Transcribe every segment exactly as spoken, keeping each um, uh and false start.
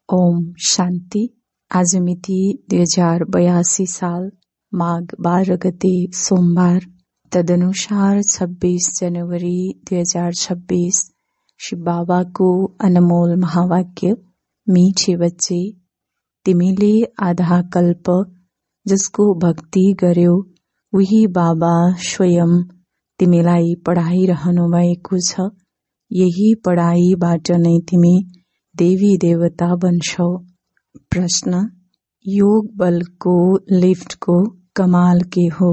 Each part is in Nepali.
ओम शान्ति। आज मिति दुई हजार बयासी साल माघ बाह्र गते सोमबार, तदनुसार छब्बीस जनवरी दुई हजार छब्बीस। शिव बाबाको अनमोल महावाक्य, मीठे बच्चे, तिमीले आधा कल्प जसको भक्ति गर्यो उही बाबा स्वयं तिमीलाई पढाइरहनु भएको छ। यही पढाइबाट नै तिमी देवी देवता बन्छौ। प्रश्न, योग बलको लिफ्टको कमाल के हो?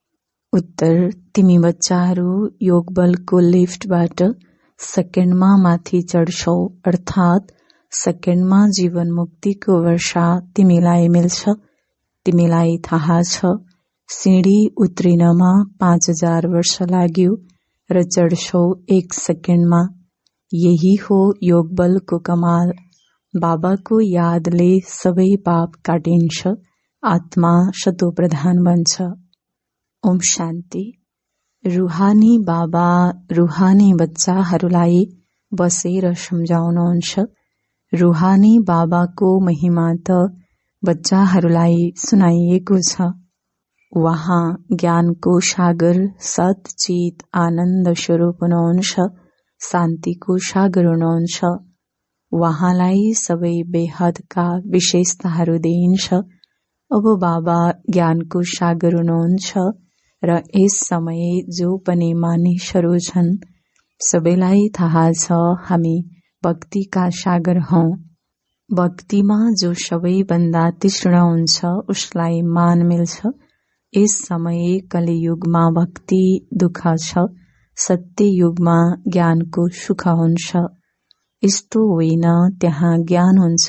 उत्तर, तिमी बच्चाहरू योग बलको लिफ्टबाट सेकेन्डमा माथि चढ्छौ, अर्थात सेकेन्डमा जीवन मुक्तिको वर्षा तिमीलाई मिल्छ। तिमीलाई थाहा छ सिडी उत्रिनमा पाँच हजार वर्ष लाग्यो र चढ्छौ एक सेकेन्डमा। यही हो योग बलको कमाल। बाबाको यादले सबै पाप काटिन्छ, आत्मा शतो प्रधान बन्छ। ओम शान्ति। रुहानी बाबा रुहानी बच्चाहरूलाई बसेर सम्झाउनुहुन्छ। रुहानी बाबाको महिमा त बच्चाहरूलाई सुनाइएको छ। वहाँ ज्ञानको सागर, सत चित आनन्द स्वरूप हुनुहुन्छ, शान्तिको सागर हुनुहुन्छ। वहाँलाई सबै बेहदका विशेषताहरू दिइन्छ। अब बाबा ज्ञानको सागर हुनुहुन्छ र यस समय जो पनि मानिसहरू छन् सबैलाई थाहा छ हामी भक्तिका सागर हौं। भक्तिमा जो सबैभन्दा तीक्ष्ण हुन्छ उसलाई मान मिल्छ। यस समय कलियुगमा भक्ति दुःख छ, सत्य युगमा ज्ञानको सुख हुन्छ। यस्तो होइन त्यहाँ ज्ञान हुन्छ।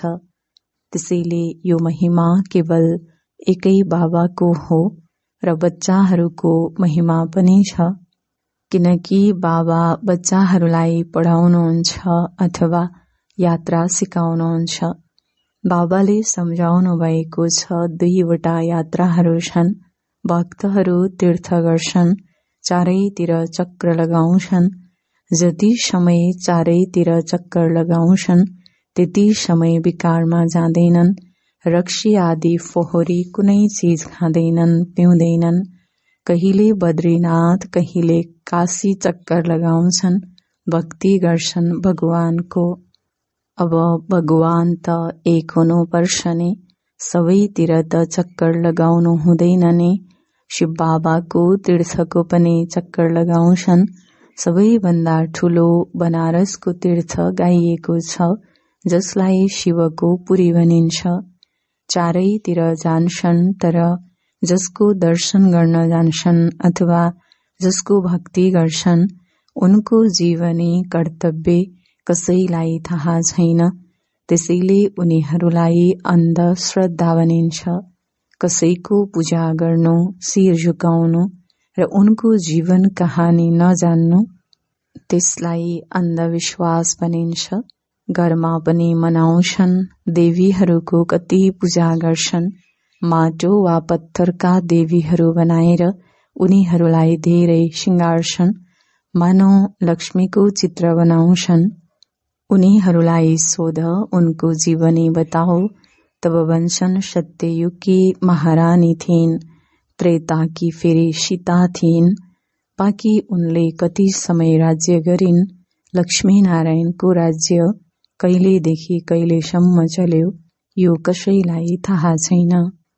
त्यसैले यो महिमा केवल एकै बाबाको हो र बच्चाहरूको महिमा पनि छ, किनकि बाबा बच्चाहरूलाई पढाउनुहुन्छ अथवा यात्रा सिकाउनुहुन्छ। बाबाले सम्झाउनु भएको छ दुईवटा यात्राहरू छन्। भक्तहरू तीर्थ गर्छन्, चारैतिर चक्र लगाउँछन्। जति समय चारैतिर चक्कर लगाउँछन् त्यति समय विकारमा जाँदैनन्। रक्सी आदि फोहोरी कुनै चीज खाँदैनन्, पिउँदैनन्। कहिले बद्रीनाथ, कहिले काशी चक्कर लगाउँछन्, भक्ति गर्छन् भगवानको। अब भगवान त एक हुनु पर्छ नि, सबैतिर त चक्कर लगाउनु हुँदैन नि। शिव बाबाको तीर्थको पनि चक्कर लगाउँछन्। सबैभन्दा ठूलो बनारसको तीर्थ गाइएको छ, जसलाई शिवको पुरी भनिन्छ। चारैतिर जान्छन्, तर जसको दर्शन गर्न जान्छन् अथवा जसको भक्ति गर्छन् उनको जीवनी कर्तव्य कसैलाई थाहा छैन। त्यसैले उनीहरूलाई अन्ध श्रद्धा भनिन्छ। कसैको पूजा गर्नु, शिर झुकाउनु र उनको जीवन कहानी नजान्नु, त्यसलाई अन्धविश्वास भनिन्छ। घरमा पनि मनाउँछन्, देवीहरूको कति पूजा गर्छन्। माटो वा पत्थरका देवीहरू बनाएर उनीहरूलाई धेरै सिंगार्छन्। मानौ लक्ष्मीको चित्र बनाउँछन्। उनीहरूलाई सोध उनको जीवनी बताओ, तब भन्छन् सत्ययुगकी महारानी थिइन्, त्रेताकी फेरि सीता थिइन्। बाँकी उनले कति समय राज्य गरिन्। लक्ष्मी नारायणको राज्य कहिलेदेखि कहिलेसम्म चल्यो यो कसैलाई थाहा छैन।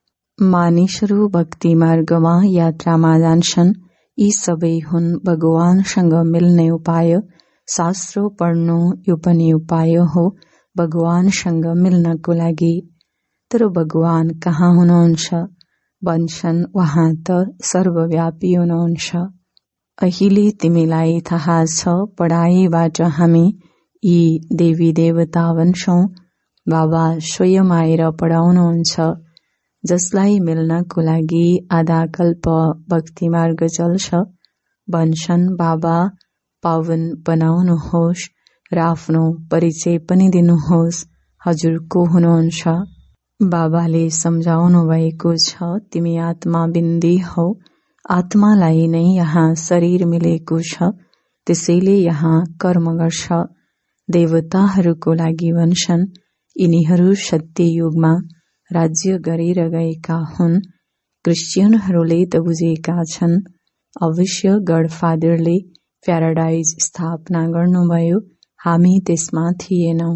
मानिसहरू भक्ति मार्गमा यात्रामा जान्छन्। यी सबै हुन् भगवानसँग मिल्ने उपाय। शास्त्र पढ्नु यो पनि उपाय हो भगवानसँग मिल्नको लागि। तर भगवान कहाँ हुनुहुन्छ? भन्छन् वहाँ त सर्वव्यापी हुनुहुन्छ। अहिले तिमीलाई थाहा छ पढाइबाट हामी यी देवी देवता बन्छौं। बाबा स्वयं आएर पढाउनुहुन्छ। जसलाई मिल्नको लागि आधा कल्प भक्ति मार्ग चल्छ, भन्छन् बाबा पावन बनाउनुहोस् र आफ्नो परिचय पनि दिनुहोस्, हजुर को हुनुहुन्छ? बाबाले सम्झाउनु भएको छ तिमी आत्मा बिन्दी हौ। आत्मालाई नै यहाँ शरीर मिलेको छ, त्यसैले यहाँ कर्म गर्छ। देवताहरूको लागि भन्छन् यिनीहरू सत्ययुगमा राज्य गरेर गएका हुन्। क्रिस्चियनहरूले त बुझेका छन्। अवश्य गडफादरले प्याराडाइज स्थापना गर्नुभयो, हामी त्यसमा थिएनौं।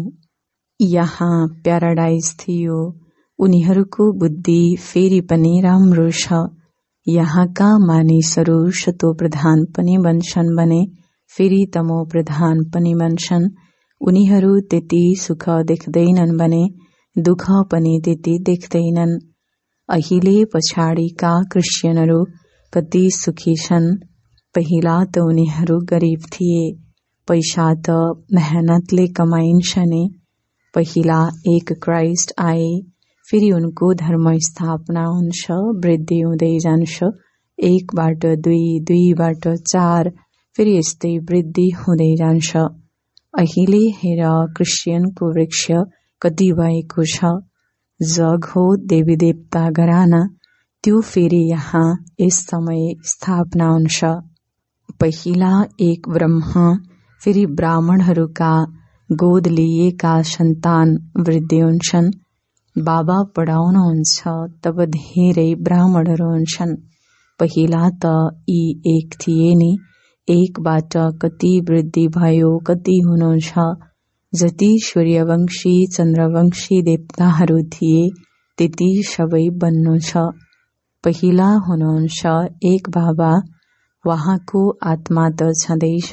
यहाँ प्याराडाइज थियो। उनीहरूको बुद्धि फेरि पनि राम्रो छ। यहाँका मानिसहरू सतो प्रधान पनि बन्छन् भने फेरि तमो प्रधान पनि बन्छन्। उनीहरू त्यति सुख देख्दैनन् भने दुःख पनि त्यति देख्दैनन्। अहिले पछाडिका क्रिस्चियनहरू कति सुखी छन्। पहिला त उनीहरू गरिब थिए। पैसा त मेहनतले कमाइन्छ नि। पहिला एक क्राइस्ट आए, फेरि उनको धर्म स्थापना हुन्छ, वृद्धि हुँदै जान्छ। एकबाट दुई, दुईबाट चार, फेरि यस्तै वृद्धि हुँदै जान्छ। अहिले हेर क्रिस्चियनको वृक्ष कति भएको छ। जग हो देवी देवता घराना, त्यो फेरि यहाँ यस समय स्थापना हुन्छ। पहिला एक ब्रह्म, फेरि ब्राह्मणहरूका गोद लिएका सन्तान वृद्धि हुन्छन्। बाबा पढाउनुहुन्छ तब धेरै ब्राह्मणहरू हुन्छन्। पहिला त यी एक थिए नि। एकबाट कति वृद्धि भयो, कति हुनुहुन्छ। जति सूर्यवंशी चन्द्रवंशी देवताहरू थिए त्यति सबै बन्नु छ। पहिला हुनुहुन्छ एक बाबा, वहाँको आत्मा त छँदैछ।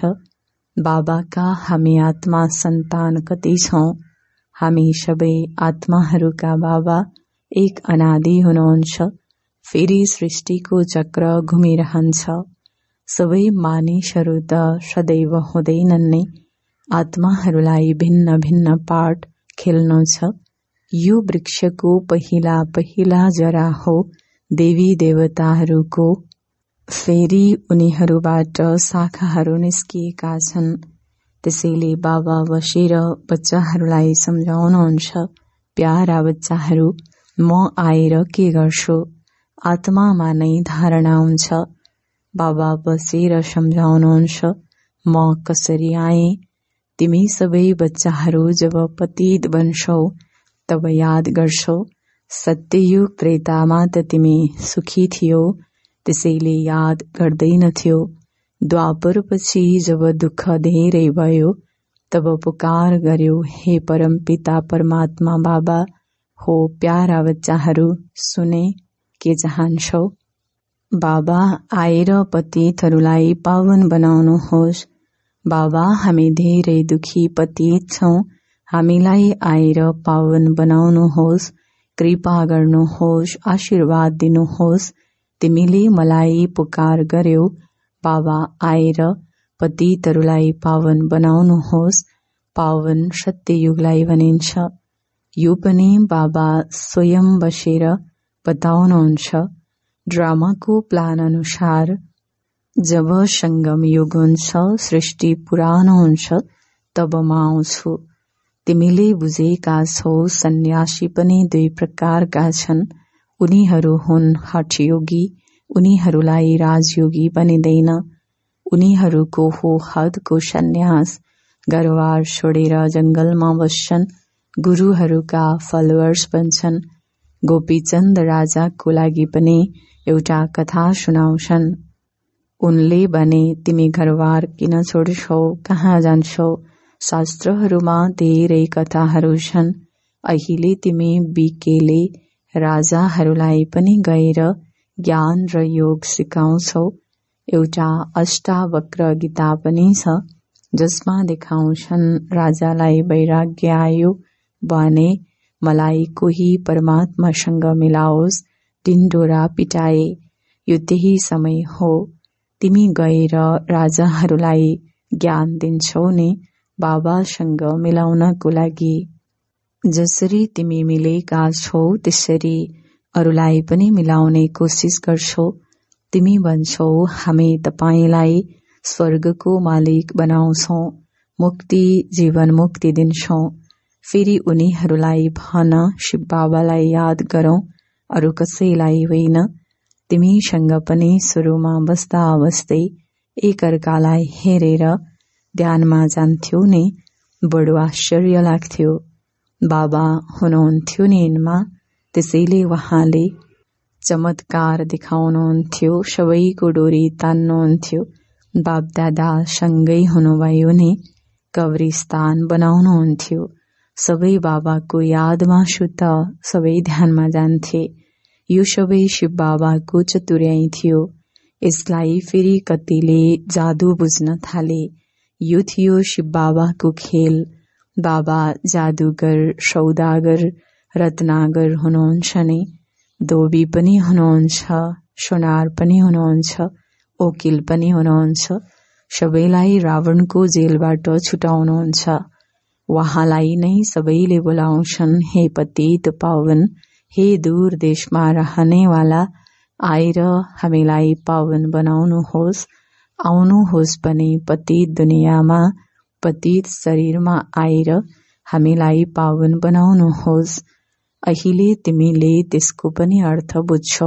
बाबाका हामी आत्मा सन्तान कति छौं। हामी सबै आत्माहरूका बाबा एक अनादि हुनुहुन्छ। फेरि सृष्टिको चक्र घुमिरहन्छ। सबै मानिसहरू त सदैव हुँदैनन् नै। आत्माहरूलाई भिन्न भिन्न पाठ खेल्नु छ। यो वृक्षको पहिला पहिला जरा हो देवी देवताहरूको। फेरि उनीहरूबाट शाखाहरू निस्किएका छन्। त्यसैले बाबा बसेर बच्चाहरूलाई सम्झाउनुहुन्छ, प्यारा बच्चाहरू, म आएर के गर्छु। आत्मामा नै धारणा हुन्छ। बाबा बसेर सम्झाउनुहुन्छ, म कसरी आए। तिमी सबै बच्चाहरू जब पतित बन्छौ तब याद गर्छौ, सत्ययुग त्रेतामा त तिमी सुखी थियौ, त्यसैले याद गर्दैनथ्यौ। द्वापर पछि जब दुःख धेरै भयो तब पुकार गर्यो, हे परम पिता परमात्मा बाबा हो। प्यारा बच्चाहरू, सुने के चाहन्छौ। बाबा आएर पतितहरूलाई पावन बनाउनुहोस्। बाबा हामी धेरै दुखी पतित छौं, हामीलाई आएर पावन बनाउनुहोस्। कृपा गर्नुहोस्, आशीर्वाद दिनुहोस्। तिमीले मलाई पुकार गर्यौ, बाबा आएर पतितहरूलाई पावन बनाउनुहोस्। पावन सत्ययुगलाई भनिन्छ। यो पनि बाबा स्वयं बसेर बताउनुहुन्छ। ड्रामाको प्लान अनुसार जब संगम युग हुन्छ, सृष्टि पुरानो हुन्छ, तब म आउँछु। तिमीले बुझेका छौ सन्यासी पनि दुई प्रकारका छन्। उनीहरू हुन् हठयोगी, उनीहरूलाई राजयोगी बनिँदैन। उनीहरूको हो हदको सन्यास, घरबार छोडेर जंगलमा बस्छन्, गुरुहरूका फलोअर्स बन्छन्। गोपीचन्द राजाको लागि पनि एउटा कथा सुनाउँछन्। उनले भने, तिमी घरबार किन छोड्छौ, कहाँ जान्छौ। शास्त्रहरूमा धेरै कथाहरू छन्। अहिले तिमी बिकेले राजाहरूलाई पनि गएर ज्ञान र योग सिकाउँछौ। एउटा अष्टावक्र गीता पनि छ, जसमा देखाउँछन् राजालाई वैराग्य आयो भने मलाई कोही परमात्मासँग मिलाओस्, डिन्डोरा पिटाए। यो त्यही समय हो। तिमी गएर राजाहरूलाई ज्ञान दिन्छौ नि, बाबासँग मिलाउनको लागि। जसरी तिमी मिलेका छौ त्यसरी अरूलाई पनि मिलाउने कोसिस गर्छौ। तिमी भन्छौ, हामी तपाईलाई स्वर्गको मालिक बनाउँछौ, मुक्ति जीवन मुक्ति दिन्छौ। फेरि उनीहरूलाई भन, शिव बाबालाई याद गरौं, अरू कसैलाई होइन। तिमीसँग पनि सुरुमा बस्दा बस्दै एकअर्कालाई हेरेर ध्यानमा जान्थ्यौ नि, बडो आश्चर्य लाग्थ्यो। बाबा हुनुहुन्थ्यो नि यिनमा, त्यसैले उहाँले चमत्कार देखाउनुहुन्थ्यो, सबैको डोरी तान्नुहुन्थ्यो। बापदादा सँगै हुनुभयो नि कब्रिस्तान बनाउनुहुन्थ्यो। सबै बाबाको यादमा सुत सबै ध्यानमा जान्थे। यो सबै शिव बाबाको चतुर्याई थियो। यसलाई फेरि कतिले जादु बुझ्न थाले। यो थियो शिव बाबाको खेल। बाबा जादुगर, सौदागर, रत्नागर हुनुहुन्छ नि, धोबी पनि हुनुहुन्छ, सोनार पनि हुनुहुन्छ, वकिल पनि हुनुहुन्छ। सबैलाई रावणको जेलबाट छुटाउनुहुन्छ। वहाँलाई नै सबैले बोलाउँछन्, हे पतित पावन, हे दूर देशमा रहनेवाला, आएर हामीलाई पावन बनाउनुहोस्। आउनुहोस् पनि पतित दुनियाँमा, पतित शरीरमा आएर हामीलाई पावन बनाउनुहोस्। अहिले तिमीले त्यसको पनि अर्थ बुझ्छौ।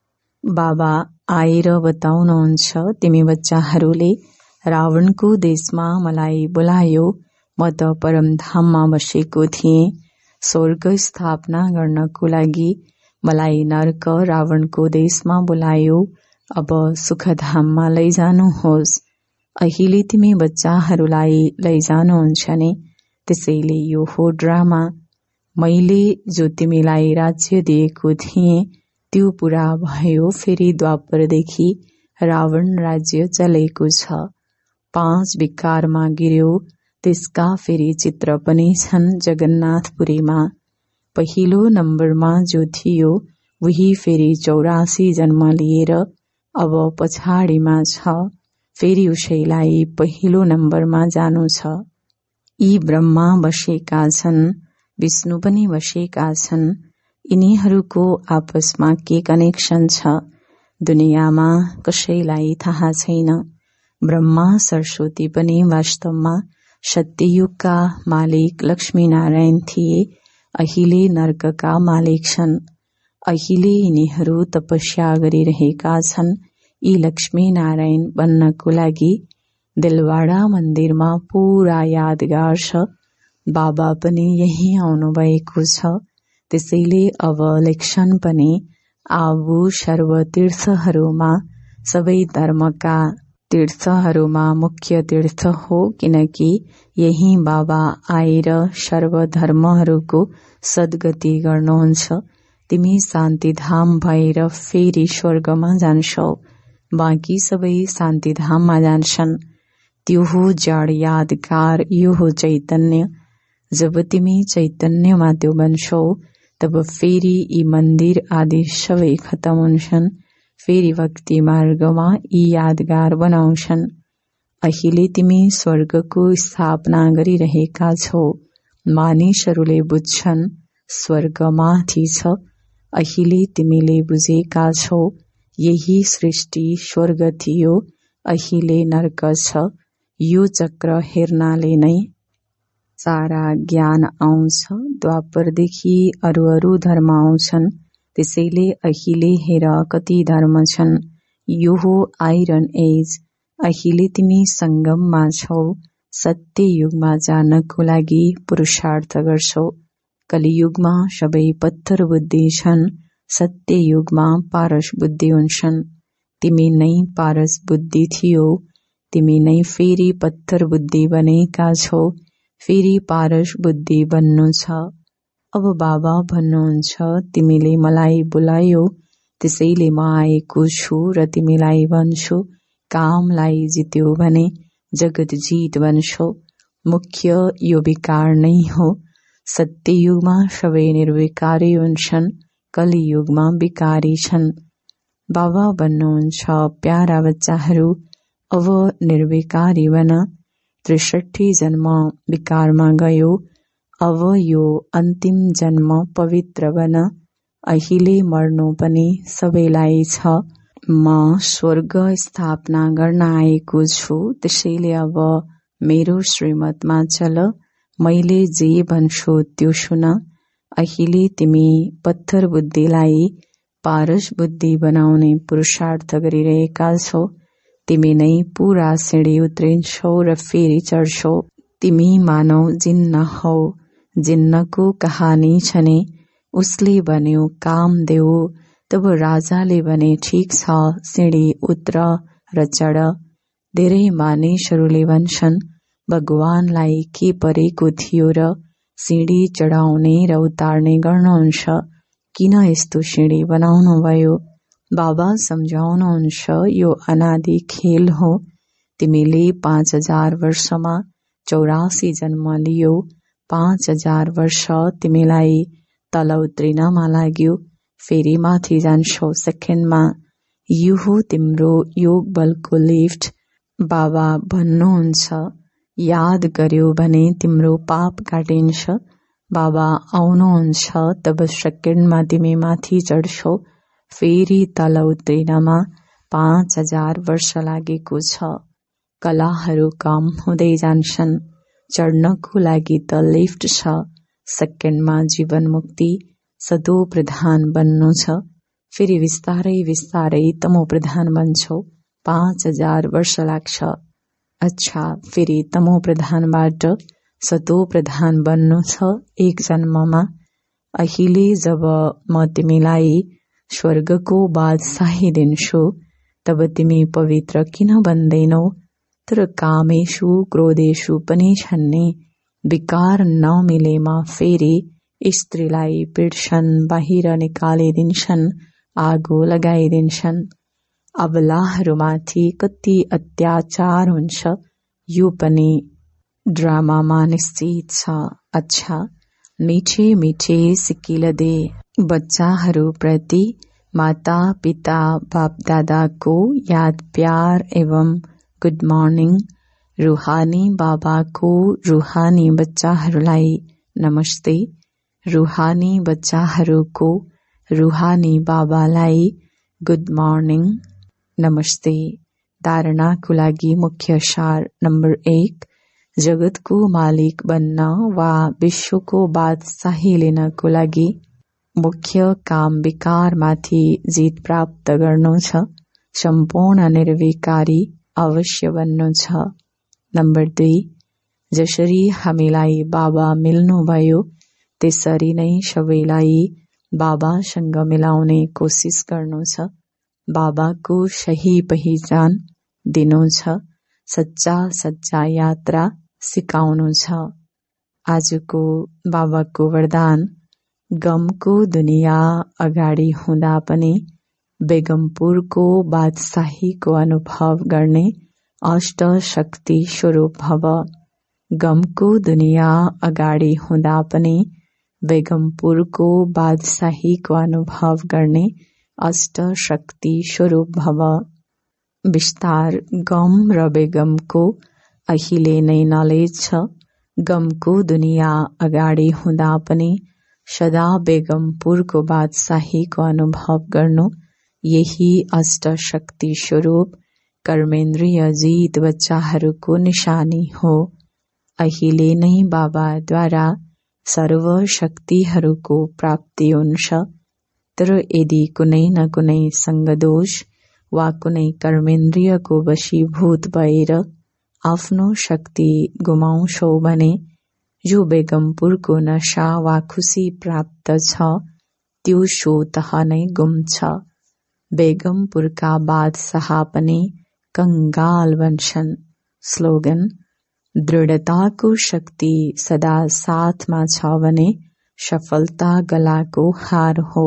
बाबा आएर बताउनुहुन्छ, तिमी बच्चाहरूले रावणको देशमा मलाई बोलायो। म त परमधाममा बसेको थिएँ। स्वर्ग स्थापना गर्नको लागि मलाई नरक रावणको देशमा बोलायो। अब सुखधाममा लैजानुहोस्। अहिले तिमी बच्चाहरूलाई लैजानुहुन्छ नि, त्यसैले यो हो ड्रामा। मैले जो तिमीलाई राज्य दिएको थिएँ त्यो पूरा भयो। फेरि द्वापरदेखि रावण राज्य चलेको छ। पाँच विकारमा गिर्यो, त्यसका फेरि चित्र पनि छन् जगन्नाथपुरीमा। पहिलो नम्बरमा जो थियो उही फेरि चौरासी जन्म लिएर अब पछाडिमा छ। फेरि उसैलाई पहिलो नम्बरमा जानु छ। यी ब्रह्मा बसेका छन्, विष्णु पनि बसेका छन्। यिनीहरूको आपसमा के कनेक्सन छ दुनियाँमा कसैलाई थाहा छैन। ब्रह्मा सरस्वती पनि वास्तवमा सत्ययुगका मालिक लक्ष्मीनारायण थिए। अहिले नरकका मालिक छन्। अहिले यिनीहरू तपस्या गरिरहेका छन् यी लक्ष्मीनारायण बन्नको लागि। दिलवाडा मन्दिरमा पूरा यादगार छ। बाबा पनि यही आउनुभएको छ। त्यसैले अब इलेक्सन पनि आबु सर्व तीर्थहरूमा, सबै धर्मका तीर्थहरूमा मुख्य तीर्थ हो, किनकि यही बाबा आएर सर्व धर्महरूको सद्गति गर्नुहुन्छ। तिमी शान्तिधाम भएर फेरि स्वर्गमा जान्छौ। बाँकी सबै शान्तिधाममा जान्छन्। त्यो हो जड यादगार, यो हो चैतन्य। जब तिमी चैतन्यमा त्यो बन्छौ तब फेरि यी मन्दिर आदि सबै खतम हुन्छन्। फेरि भक्ति मार्गमा यी यादगार बनाउँछन्। अहिले तिमी स्वर्गको स्थापना गरिरहेका छौ। मानिसहरूले बुझ्छन् स्वर्ग माथि छ। अहिले तिमीले बुझेका छौ यही सृष्टि स्वर्ग थियो, अहिले नरक छ। यो चक्र हेर्नाले नै सारा ज्ञान आउँछ। द्वापरदेखि अरू अरू धर्म आउँछन्। त्यसैले अहिले हेर कति धर्म छन्। यो हो आइरन एज। अहिले तिमी संगममा छौ। सत्य युगमा जानको लागि पुरुषार्थ गर्छौ। कलियुगमा सबै पत्थर बुद्धि छन्। सत्य युगमा पारस बुद्धि हुन्छन्। तिमी नै पारस बुद्धि थियो। तिमी नै फेरि पत्थर बुद्धि बनेका छौ। फेरि पारस बुद्धि बन्नु छ। अब बाबा भन्नुहुन्छ तिमीले मलाई बोलायो, त्यसैले म आएको छु र तिमीलाई भन्छु कामलाई जित्यो भने जगत जीत बन्छौ। मुख्य यो विकार नै हो। सत्ययुगमा सबै निर्विकारी हुन्छन्, कलियुगमा विकारी छन्। बाबा भन्नुहुन्छ प्यारा बच्चाहरू, अब निर्विकारी बन। त्रिसठी जन्म विकारमा गयो, अब यो अन्तिम जन्म पवित्र बन। अहिले मर्नु पनि सबैलाई छ। म स्वर्ग स्थापना गर्न आएको छु, त्यसैले अब मेरो श्रीमतमा चल। मैले जे भन्छु त्यो सुन। अहिले तिमी पत्थर बुद्धिलाई पारस बुद्धि बनाउने पुरुषार्थ गरिरहेका छौ। तिमी नै पूरा सिँढी उत्रिन्छौ र फेरि चढ्छौ। तिमी मानव जिन्न हौ। जिन्नको कहानी छने उसले भन्यो काम देऊ। तब राजाले भने ठिक छ, सिँढी उत्र र चढ। धेरै मानिसहरूले भन्छन् भगवानलाई के परेको थियो र सिँढी चढाउने र उतार्ने गर्नुहुन्छ, किन यस्तो सिँढी बनाउनु भयो? बाबा सम्झाउनुहुन्छ यो अनादि खेल हो। तिमीले पाँच हजार वर्षमा चौरासी जन्म लियो। पाँच हजार वर्ष तिमीलाई तल उत्रिनमा लाग्यो, फेरि माथि जान्छौ सेकेन्डमा। यो हो तिम्रो योग बलको लिफ्ट। बाबा भन्नुहुन्छ याद गर्यो भने तिम्रो पाप काटिन्छ। बाबा आउनुहुन्छ तब सेकेन्डमा तिमी माथि चढ्छौ, फेरि तल उत्रिनमा पाँच हजार वर्ष लागेको छ। कलाहरू कम हुँदै जान्छन्, चढ्नको लागि त लिफ्ट छ। सेकेन्डमा जीवन मुक्ति सदो प्रधान बन्नु छ, फेरि विस्तारै विस्तारै तमो प्रधान बन्छौ। पाँच हजार वर्ष लाग्छ। अच्छा, फेरि तमो प्रधानबाट सतो प्रधान बन्नु छ एक जन्ममा। अहिले जब म तिमीलाई स्वर्गको बादशाही दिन्छु तब तिमी पवित्र किन बन्दैनौ? तर कामेषु क्रोधेषु पनि छन् नि। विकार नमिलेमा फेरि स्त्रीलाई पिट्छन्, बाहिर निकालिदिन्छन्, आगो लगाइदिन्छन्। अबलाहरूमाथि कति अत्याचार हुन्छ यो पनि ड्रामामा निश्चित छ। अच्छा, मिठे मिठे सिक्किल दे। बच्चाहरू प्रति माता पिता बाप दादाको याद प्यार एवं गुड मर्निङ। रूहानी बाबाको रूहानी बच्चाहरूलाई नमस्ते। रूहानी बच्चाहरूको रूहानी बाबालाई गुड मर्निङ नमस्ते। धारणाको लागि मुख्य सार नम्बर एक, जगतको मालिक बन्न वा विश्वको बादशाही लिनको लागि मुख्य काम विकारमाथि जित प्राप्त गर्नु छ। सम्पूर्ण निर्विकारी अवश्य बन्नु छ। नम्बर दुई, जसरी हामीलाई बाबा मिल्नुभयो त्यसरी नै सबैलाई बाबासँग मिलाउने कोसिस गर्नु छ। बाबाको सही पहिचान दिनु छ। सच्चा सच्चा यात्रा सिकाउनु छ। आजको बाबाको वरदान, गमको दुनियाँ अगाडि हुँदा पनि बेगमपुरको बादशाहीको अनुभव गर्ने अष्ट शक्ति स्वरूप भव। गमको दुनियाँ अगाडि हुँदा पनि बेगमपुरको बादशाहीको अनुभव गर्ने अष्ट शक्ति स्वरूप भव। विस्तार, गम र बेगमको अहिले नै नलेज छ। गमको दुनियाँ अगाडि हुँदा पनि सदा बेगमपुरको बादशाहीको अनुभव गर्नु यही अष्ट शक्ति स्वरूप कर्मेन्द्रिय जित बच्चाहरूको निशानी हो। अहिले नै बाबाद्वारा सर्व शक्तिहरूको प्राप्ति हुन्छ। तर यदि कुनै न कुनै सङ्गदोष वा कुनै कर्मेन्द्रियको वशीभूत भएर आफ्नो शक्ति गुमाउँछौ भने जो बेगमपुरको नशा वा खुसी प्राप्त छ त्यो स्वतः नै गुम्छ। बेगमपुरका बादशाह पनि कंगाल बन्छन्। स्लोगन, दृढताको शक्ति सदा साथमा छ भने सफलता गलाको हार हो।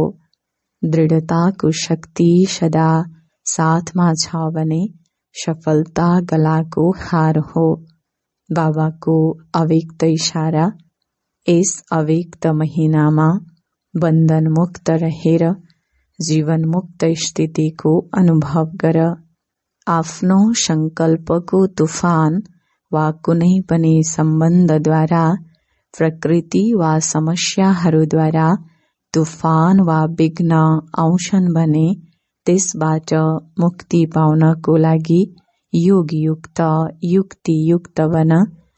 दृढताको शक्ति सदा साथमा छ भने सफलता गलाको हार हो। बाबाको अव्यक्त इशारा, यस अव्यक्त महिनामा बन्धन मुक्त रहेर जीवन मुक्त स्थितिको अनुभव गर। आफ्नो संकल्पको तुफान वा कुनै पनि सम्बन्धद्वारा, प्रकृति वा समस्याहरूद्वारा तुफान वा विघ्न आउँछन् भने त्यसबाट मुक्ति पाउनको लागि योगयुक्त युक्तियुक्त बन।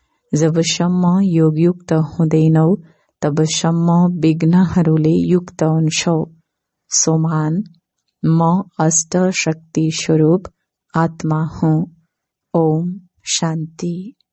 जबसम्म योगयुक्त हुँदैनौ तबसम्म विघ्नहरूले युक्त हुन्छौ। सोमान, म अष्ट शक्ति स्वरूप आत्मा हुँ। ओम शान्ति।